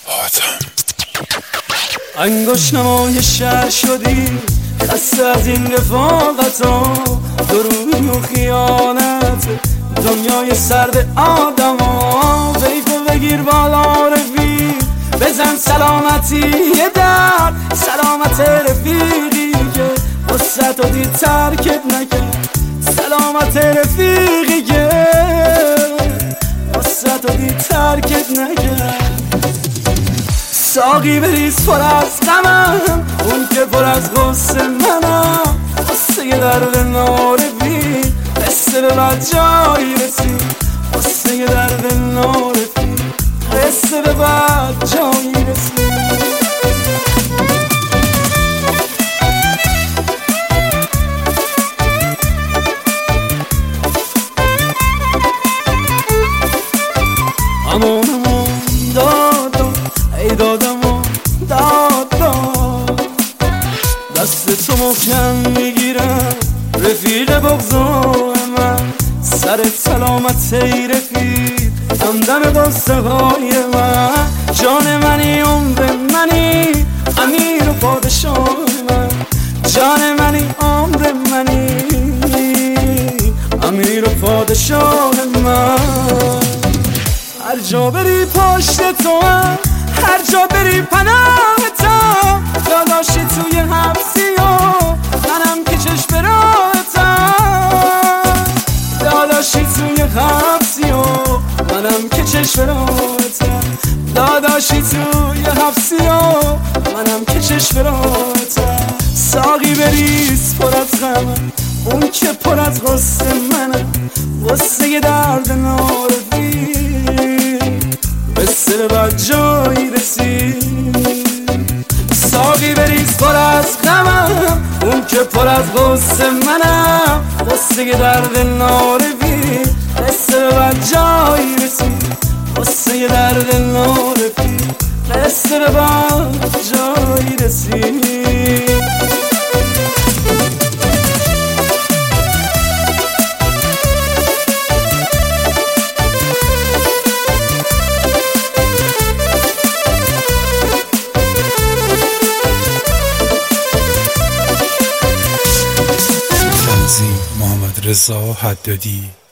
انگوش نمای شهر شدی، خسته از این رفاقتا، دروغی و خیانت دنیای سرد آدما. ویفو بگیر بالا رفیق، بزن سلامتی یه در سلامت رفیقی که وسط و دید ترکت نکرد. سلامت رفیقی که وسط و دید ترکت نکرد. ساقی بریز پر از غمم، اون که پر از غصه منم. غصه درد نارفی قصه به بد جایی رسید. غصه درد نارفی قصه به بد جایی رسید. امان دادم ای دادم و دادم، دست تو محکم میگیرم رفیق بغضای من. سرت سلامت ای رفیق، همدم قصه های من. جان منی عمر منی امیر و پادشاه من. جان منی عمر منی امیر و پادشاه من. هر جا بری پشت تو هم، هر جا بری پناه تا. داداشی توی حبسی و منم که چشم راهتم. داداشی توی حبسی و منم که چشم راهتم. داداشی توی حبسی و منم که چشم راهتم. ساقی بریز پر از غمم، اون که پر از غصه منم. غصه درد نارفی قصه به بد جایی رسید. ساقی بریز پر از غمم، اون که پر از غصه منم. غصه درد نارفی قصه به بد جایی رسید. غصه درد نارفی قصه به بد جایی رسید. محمد رضا حدادی.